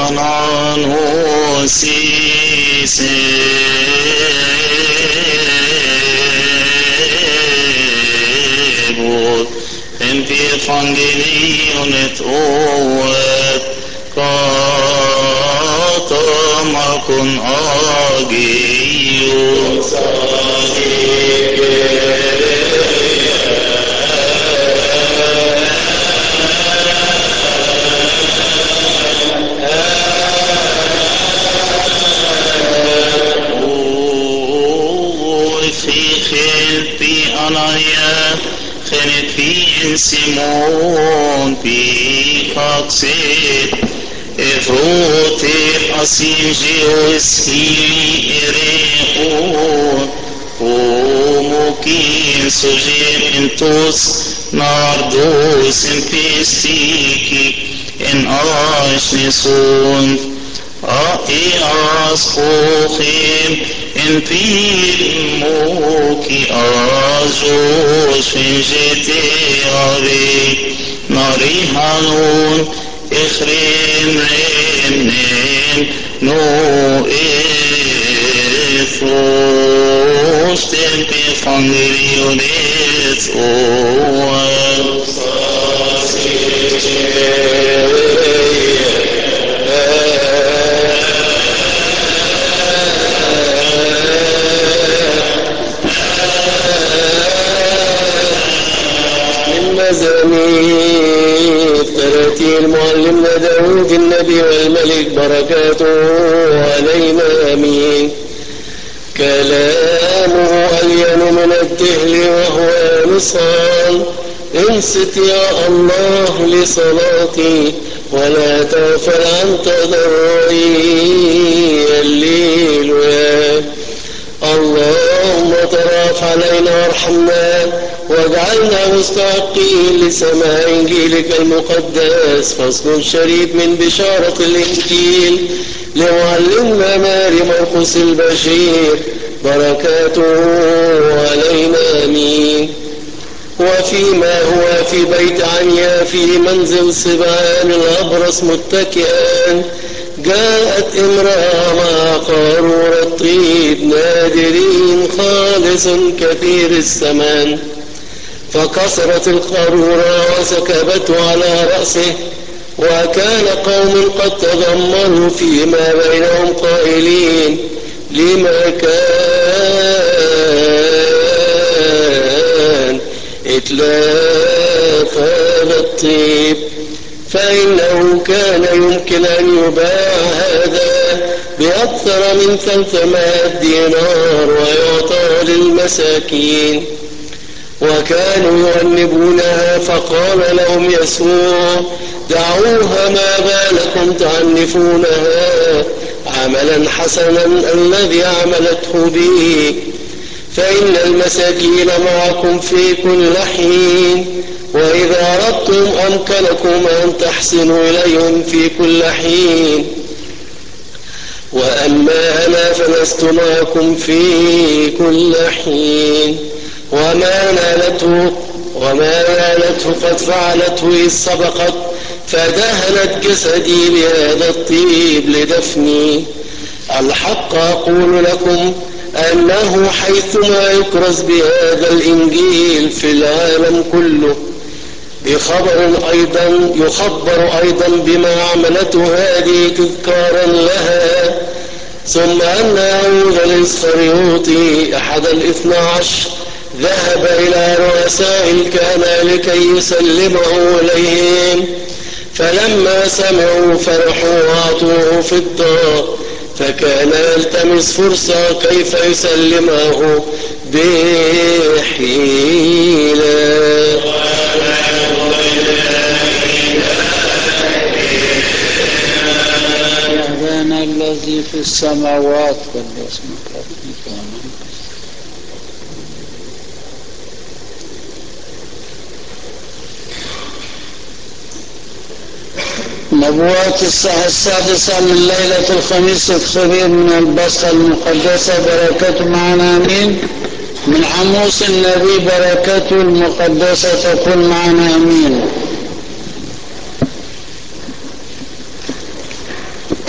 Sisebut Evangelion et oet katamakon agion Genet vi Simon Pikaxet Evroter Asingeos Hili Ereon Homokin Sogen Entos Nardos Empestiki En Ashneson Aeas Hochim En Pilmoki Azos Finjete Ari Nari Hanun Echrem Remnem No Ethos Tempe Fangelionet Oas المزامير 30 معلمنا داود النبي والملك بركاته علينا امين. كلامه ألين من الدهل وهو نصال. انصت يا الله لصلاتي ولا تغفل عن تضرعي الليل يا اللهم تراف علينا وارحمنا واجعلنا مستحقين لسماع انجيلك المقدس. فصل شريف من بشارة الانجيل لمعلمنا ماري مرقس البشير بركاته علينا امين. وفيما هو في بيت عنيا في منزل سبعان الابرص متكئا جاءت امرأة مع قارورة طيب نادرين خالص كثير الثمن فكسرت القارورة وسكبته على رأسه. وكان قوم قد تذمروا فيما بينهم قائلين لما كان إتلاف هذا الطيب فإنه كان يمكن أن يباع هذا بأكثر من 300 دينار ويعطى للمساكين. وكانوا يؤنبونها فقال لهم يسوع دعوها ما بالكم تعنفونها عملا حسنا الذي عملته به. فإن المساكين معكم في كل حين وإذا أردتم أمكنكم أن تحسنوا إليهم في كل حين. وأما أنا فلست معكم في كل حين. وما نالته قد فعلته إذ سبقت فدهنت جسدي بهذا الطيب لدفني. الحق أقول لكم أنه حيثما يكرز بهذا الإنجيل في العالم كله يخبر أيضا بما عملته هذه تذكارا لها. ثم أن يهوذا الإسخريوطي أحد 12 ذهب إلى رؤساء الكهنة لكي يسلمه إليهم. فلما سمعوا فرحوا وأعطوه فضة فكان يلتمس فرصة كيف يسلمه بحيلة. أبانا الذي في السماوات قدس اسمك. نبوات الساعة 6 من ليلة الخميس الخبير من البصرة المقدسة بركته معنا امين. من عموس النبي بركته المقدسة تكون معنا امين.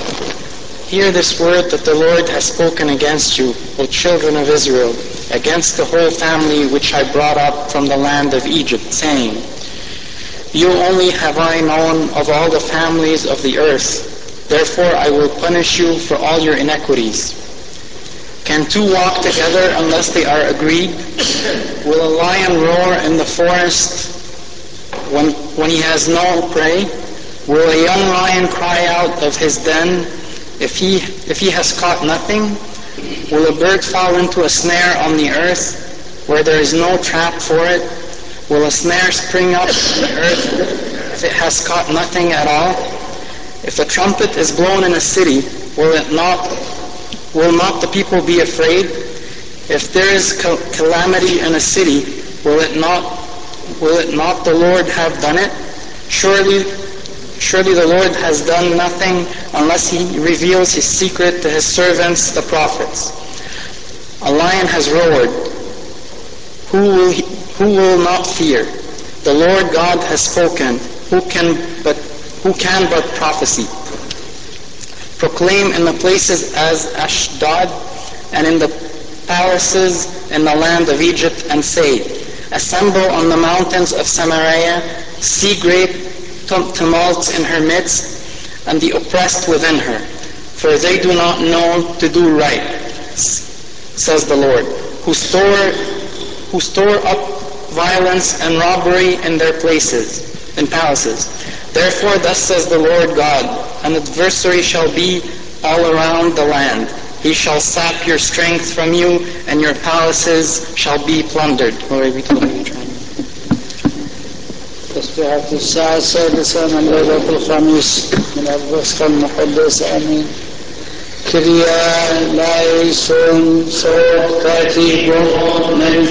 Hear this word that the Lord has spoken against you, O children of Israel, against the whole family which I brought up from the land of Egypt, saying, You only have I known of all the families of the earth. Therefore I will punish you for all your iniquities. Can two walk together unless they are agreed? Will a lion roar in the forest when he has no prey? Will a young lion cry out of his den if he has caught nothing? Will a bird fall into a snare on the earth where there is no trap for it? Will a snare spring up on the earth if it has caught nothing at all? If a trumpet is blown in a city, will not the people be afraid? If there is calamity in a city, will it not the Lord have done it? Surely the Lord has done nothing unless he reveals his secret to his servants, the prophets. A lion has roared. Who will not fear? The Lord God has spoken. Who can but prophesy? Proclaim in the places as Ashdod and in the palaces in the land of Egypt, and say, Assemble on the mountains of Samaria, see great tumults in her midst, and the oppressed within her. For they do not know to do right, says the Lord, who store up violence and robbery in their places, in palaces. Therefore thus says the Lord God, an adversary shall be all around the land. He shall sap your strength from you, and your palaces shall be plundered. Glory be to the Lord. تسبيحة الساعة السادسة من ليلة الخميس من البصرة المقدسة. آمين. كريا لايسون صوت كاتب من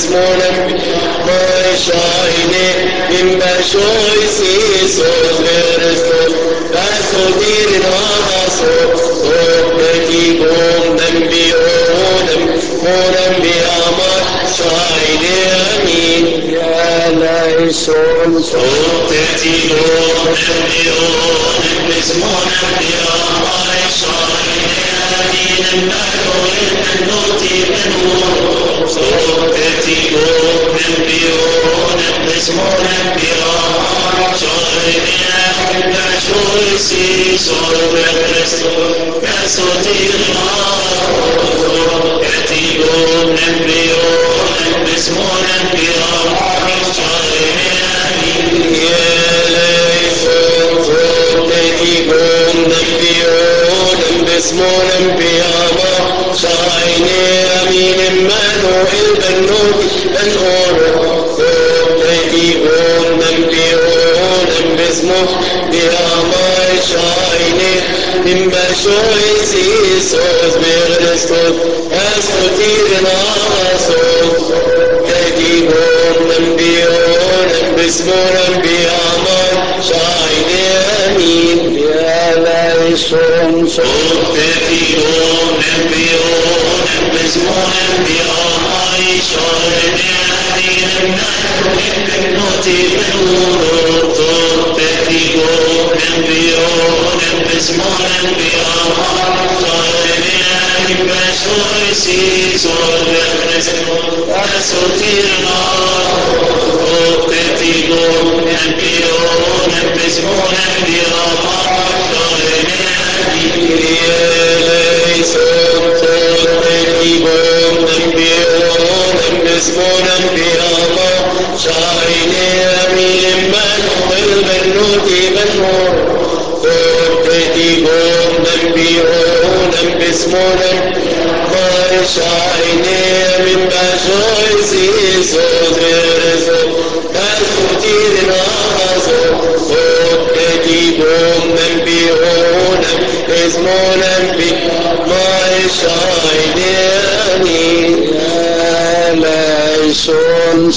بسمونم ما شاينه إما شوي سيسوس بيرستوس باسو دير ناسو وبتي بوم نبيونم مونم بيامر شاينه أمين يا ليسون وبتي بوم نبيونم بسمونم بيامر شاينه أمين الملو المنوتي منور صوتتي بوم نبيونم بسمونم بيامر شاينه بشوي سيسور بكريستو كاسوتير كتيبون نبيون بسمون بيام شاينين يليسون كتيبون نبيون بسمون بياما شايني أمين منو البنوت الأورو كتيبون نبيون بسمون بياما شايني إما شوي سيسوس بيغرستوس أسوتير ناسوس كتيبون نبيون بسمون بياما شايني أمين يا ليسون وبتتيبون نبيون بسمون بيام شاينين النوتي بنور وبتتيبون نبيون بسمون بيام شاينين بشوي سيسور أسوتيرنا وبتتيبون نبيون بسمون بيام يليسون كتيبون نبيون بسمون بياما شايني أمين منو البنوت بنور كتيبون نبيون بسمون ما شايني من بشوي سيسوس بيرسو أسوتير ناسو كتيبون نبيون اسمون بي ما شايني أمين يا ليسون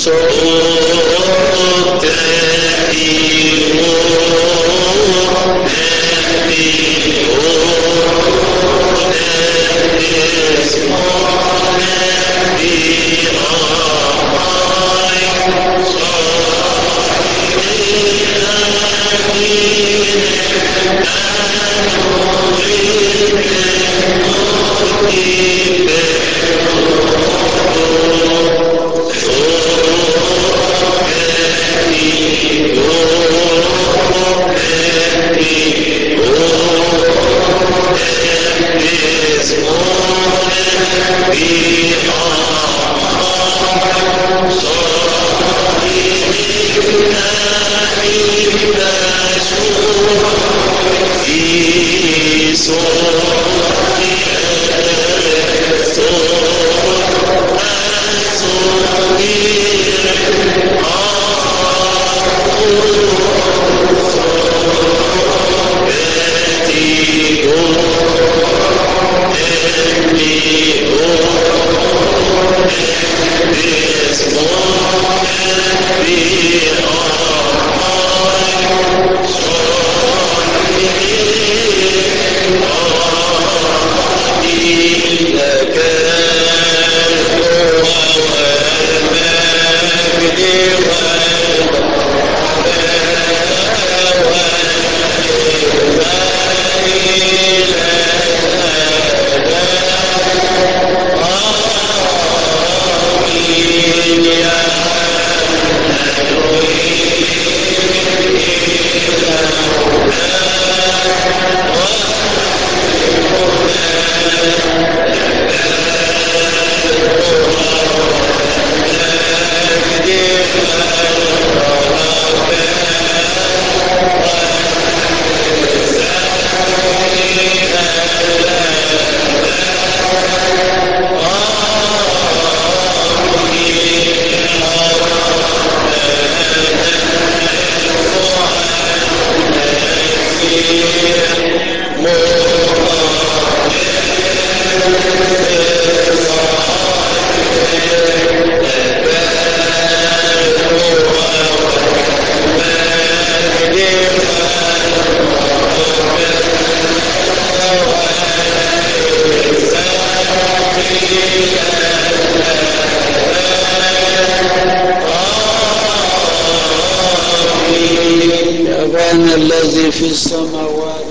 أبانا الذي في السماوات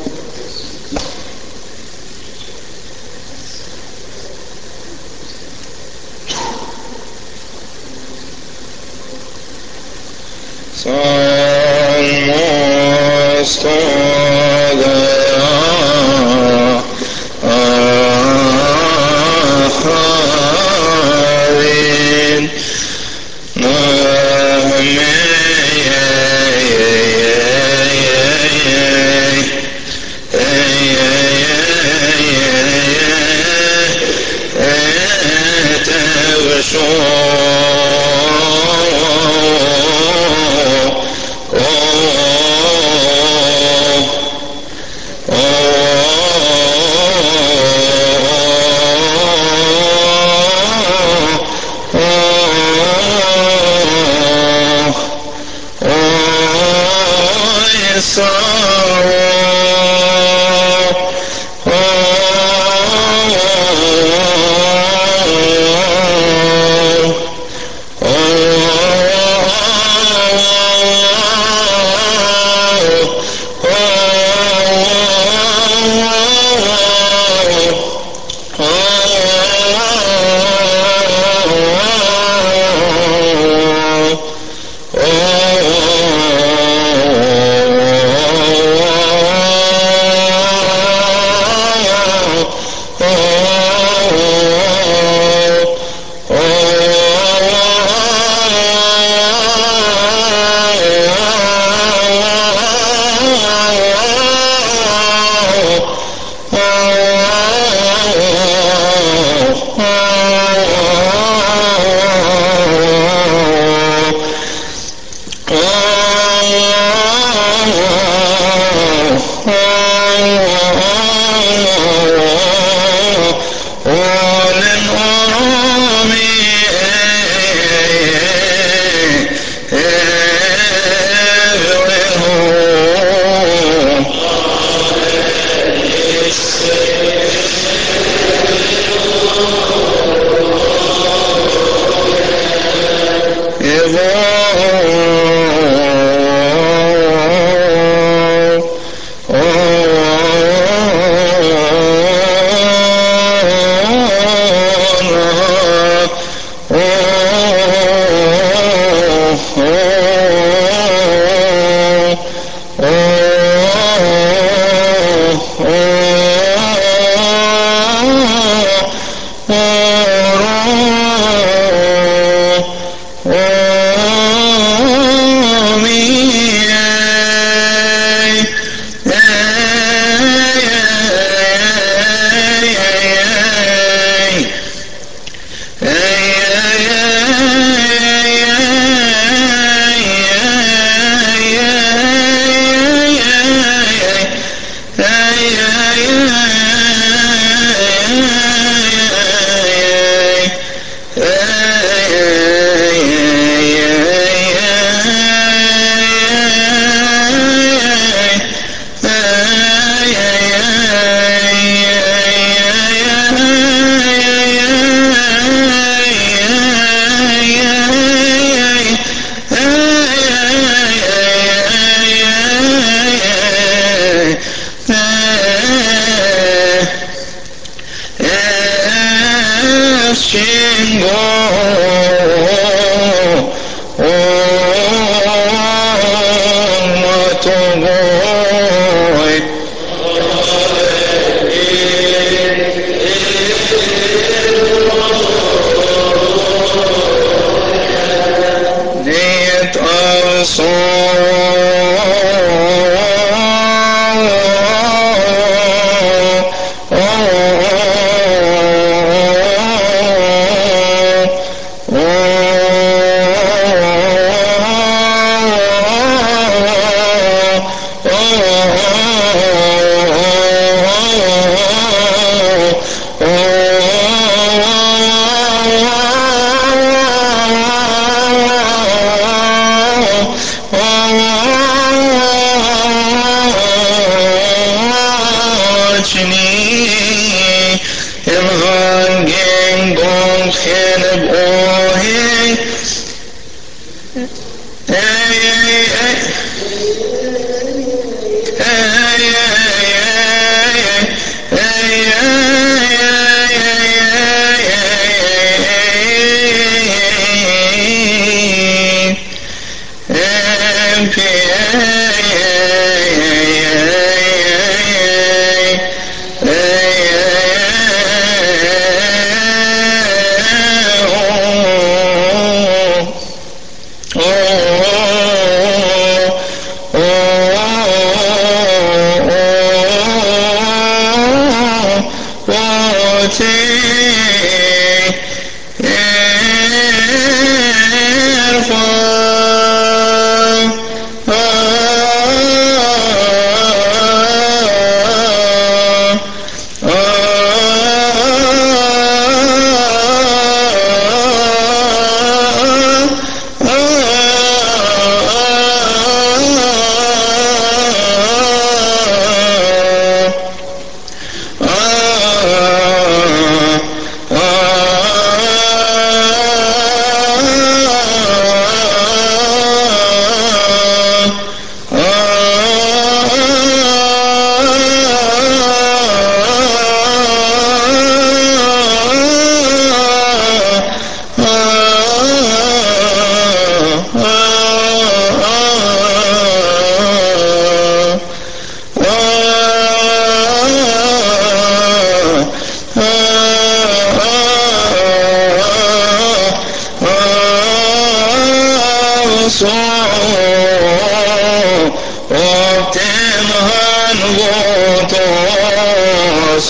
Αγώτος.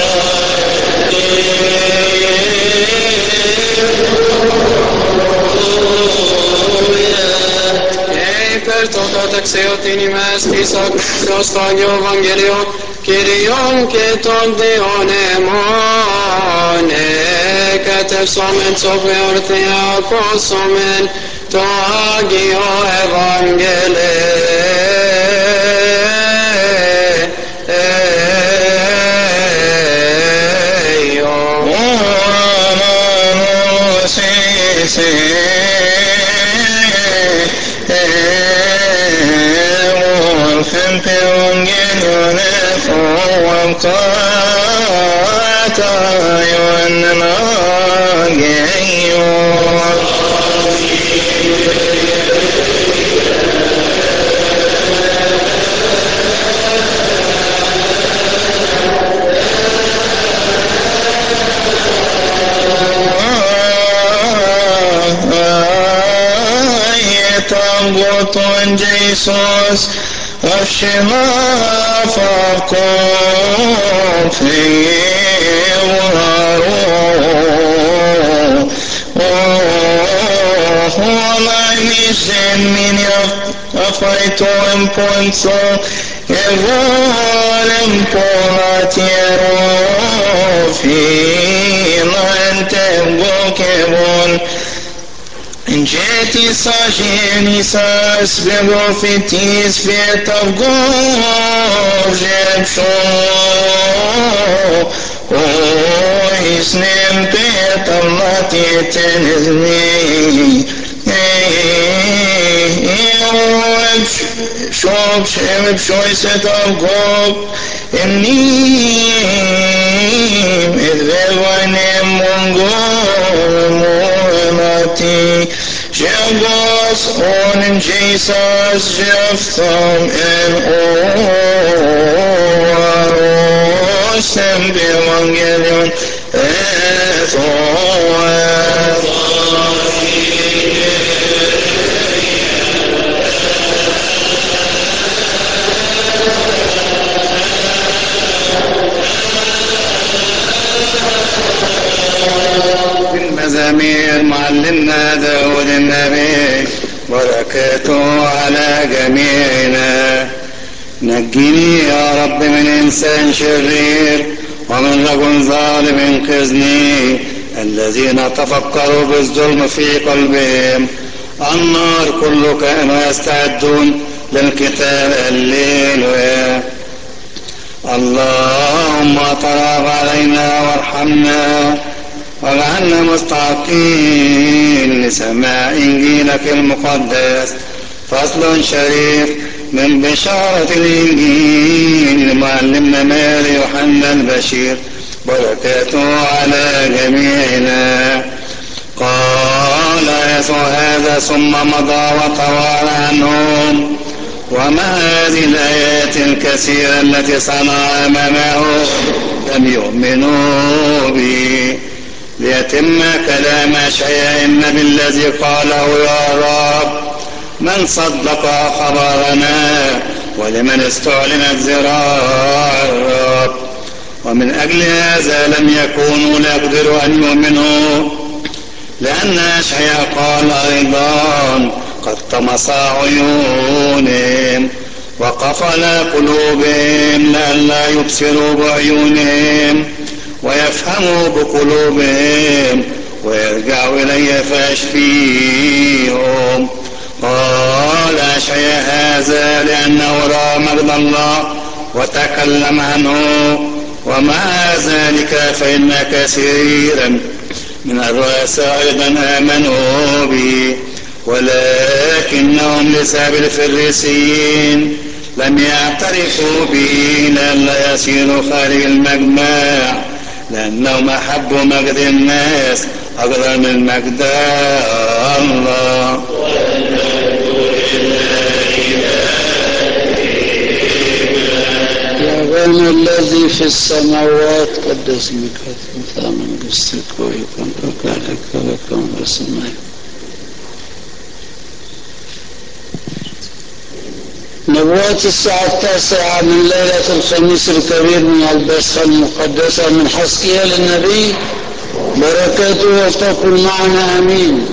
Υπέρ το καταξιωτήν ημάς της ακούσεως το Άγιο Ευαγγέλιο Κυριών και των Διών εμών εκατευσόμεν σοφεορθία ακούσομεν το Άγιο Αγώτον Jesus, Ashima Fakon Fiwaru, Holaimishen Minya, Afaito Emponso, Evolem Polatiero, Filante Bokebon, Jetis agenisas vegofitis vietav govjepšo, ois nem petav latietenisni, šoiset av gov, emnim edvevainem mongolati, Jebos onim Jesus Jeftham en oros tempe evangelion بالمزامير معلمنا داود النبي بركاته على جميعنا. نجني يا رب من إنسان شرير ومن رجل ظالم انقذني، الذين تفكروا بالظلم في قلبهم النار كل كانوا يستعدون للقتال الليل. اللهم تراب علينا وارحمنا واجعلنا مستحقين لسماع إنجيلك المقدس. فصل شريف من بشارة الإنجيل لمعلمنا ماري يوحنا البشير بركاته على جميعنا. قال يسوع هذا ثم مضى وتوارى عنهم، ومع هذه الآيات الكثيرة التي صنع أمامه لم يؤمنوا به، ليتم كلام أشعياء النبي الذي قاله يا رب من صدق خبرنا ولمن استعلنت ذراع الرب. ومن أجل هذا لم يكونوا لا يقدروا أن يؤمنوا، لأن أشعياء قال أيضا قد طمس عيونهم وقفل قلوبهم لئلا يبصروا بعيونهم ويفهموا بقلوبهم ويرجعوا إلي فأشفيهم. قال أشعياء هذا لأنه رأى مجد الله وتكلم عنه، ومع ذلك فإن كثيرا من الرؤساء أيضا آمنوا به، ولكنهم لسبب الفريسيين لم يعترفوا به لئلا يسيروا خارج المجمع، لأنهم أحبوا مجد الناس أكثر من مجد الله. يا أبانا الذي في السماوات قدس اسمك، ثمن قصتك ويكون وكالك ويكون بسمك. نبوات الساعة 9 من ليلة الخميس الكبير من البصرة المقدسة من حسقيال النبي، بركاته تكن معنا آمين.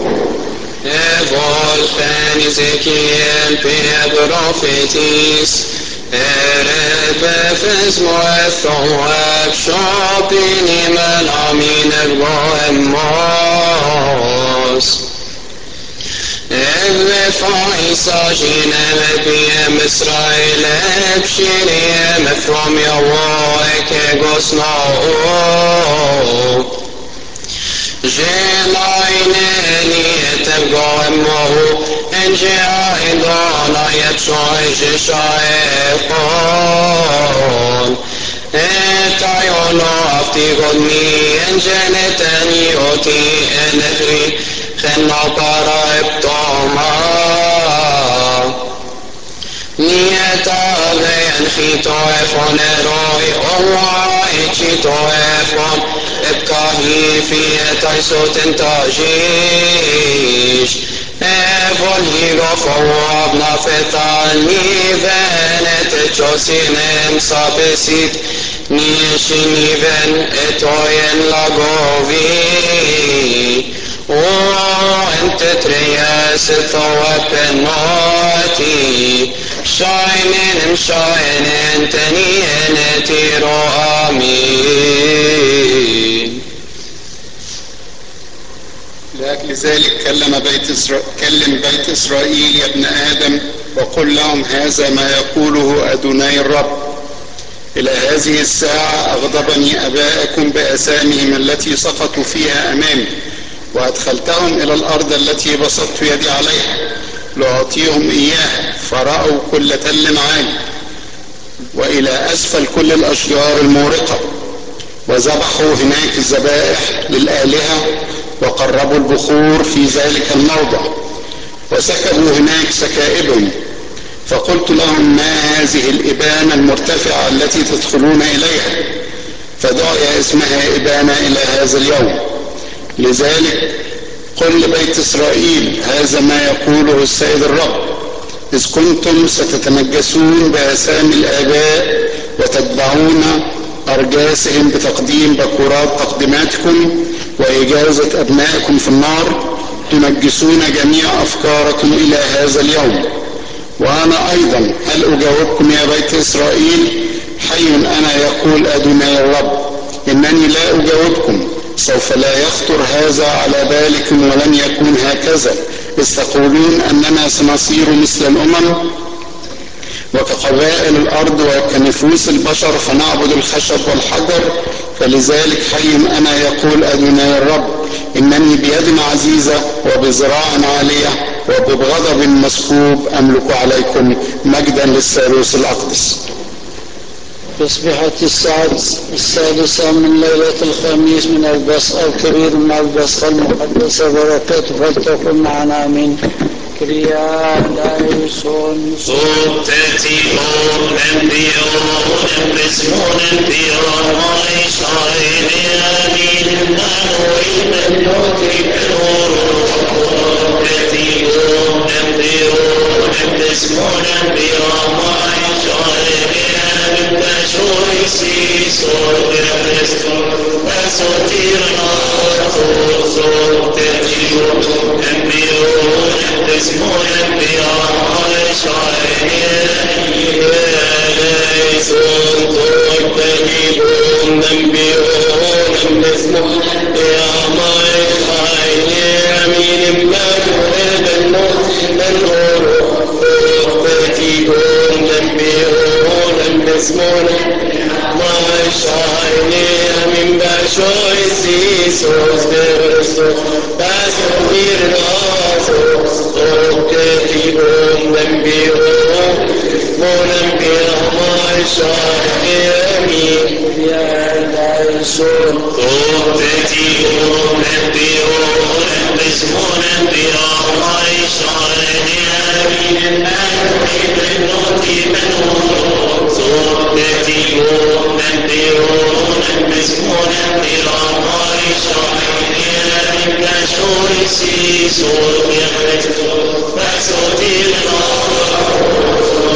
Volpen Ezekiel pe profetis, befes moethroeb shopin imen amin ergoemos. Faisa jinem biem Israel ebshirim from Yahweh kegos na'o. Jelaineni etevgoemo enjea indana yetshoi jeshaefon. Etayono aftigodni enjenetani oti enefri Chenna para eptoma Nieta ve'en chito efon eroi Owa echito efon Epkahi fi etaisot entajish Evon higof oab nafetal Niven et echosinem sabesit Nishiniven etoyen lagovi O ente treyas thawapenati Shainen tenien etiro amin. لأجل ذلك كلم بيت إسرائيل يا ابن آدم وقل لهم هذا ما يقوله أدوني الرب. إلى هذه الساعة أغضبني أبائكم بأسامهم التي سقطوا فيها أمامي وأدخلتهم إلى الأرض التي بسطت يدي عليها لأعطيهم إياها فرأوا كل تل عالي وإلى أسفل كل الأشجار المورقة وذبحوا هناك الذبائح للآلهة وقربوا البخور في ذلك الموضع وسكبوا هناك سكائبهم. فقلت لهم ما هذه الإبانة المرتفعة التي تدخلون إليها؟ فدعي اسمها إبانة إلى هذا اليوم. لذلك قل لبيت إسرائيل هذا ما يقوله السيد الرب: إذ كنتم ستتنجسون بأسامي الآباء وتتبعون أرجاسهم بتقديم بكورات تقديماتكم وإجازة أبنائكم في النار، تنجسون جميع أفكاركم إلى هذا اليوم. وأنا أيضا هل أجاوبكم يا بيت إسرائيل؟ حي أنا يقول أدوني الرب إنني لا أجاوبكم. سوف لا يخطر هذا على بالكم ولن يكون هكذا، إذ تقولون أننا سنصير مثل الأمم وكقبائل الأرض وكنفوس البشر فنعبد الخشب والحجر. فلذلك حي أنا يقول أدوني الرب إنني بيد عزيزة وبذراع عالية وبغضب مسكوب أملك عليكم. مجدا للثالوث الأقدس. تصبحت الساعة 6 من ليلة الخميس من البصرة الكبير من البصرة المقدسة، بركاته فلتكن معنا آمين. كريا لايسون Subtetium embryonem prismonem piramai shainiamin manuim noti penoro. Subtetium embryonem prismonem piramai shainiamin tashoisis ordenes pasotirnato. Subtetium embryonem prismonem piramai shainiamin eleison torpedibum nembionem prismonem piramai shainiamin manuem noti penoro. Subtetium embryonem prismonem piramai shainiamin tashoisis ordenes pasotirnato. Subtetium embryonem piramai shainiamin لايسون Subtetium embryonem prismonem piramai shainiamin manuim noti penoro. Subtetium embryonem prismonem piramai shainiamin tashoisis ordenes pasotirnato.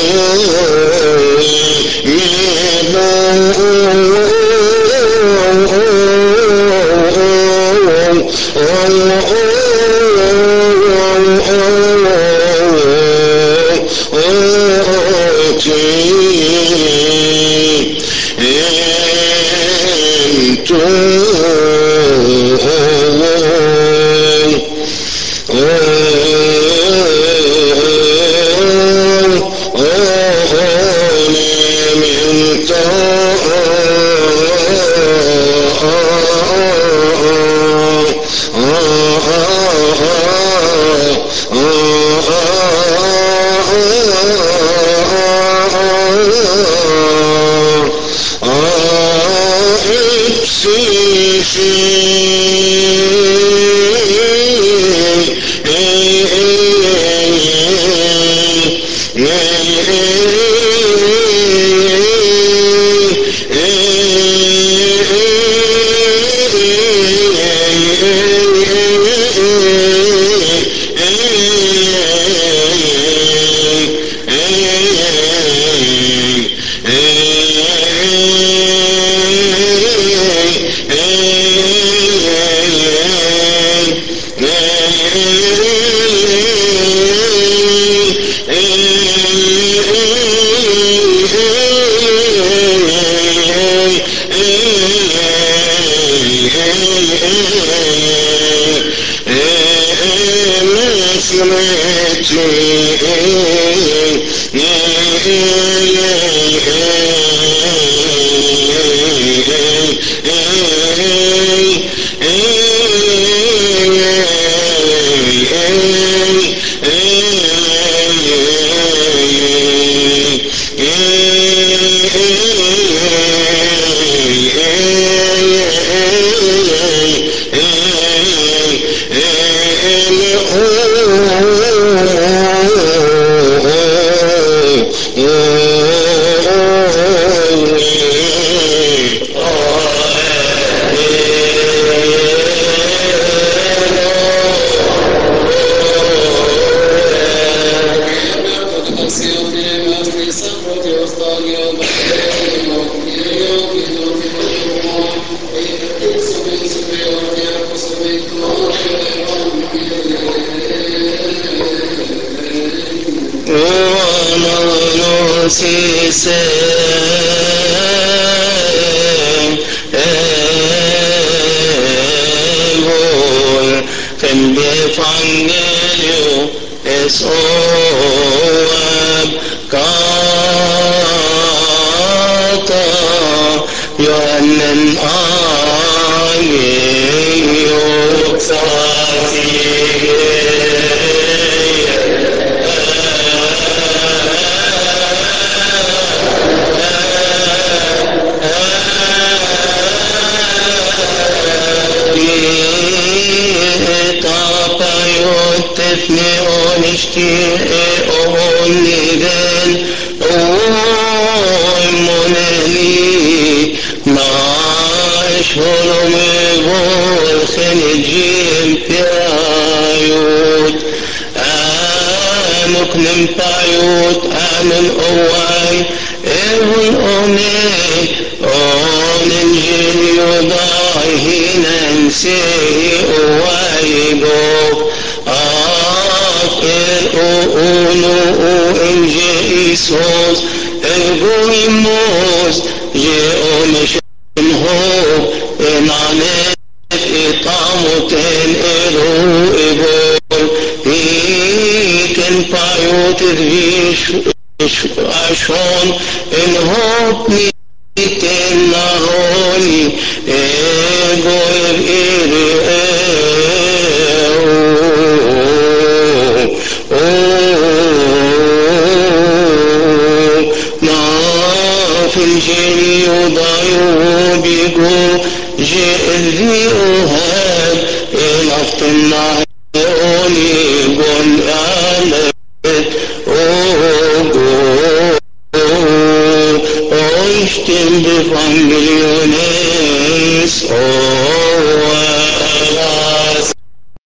Evangelion es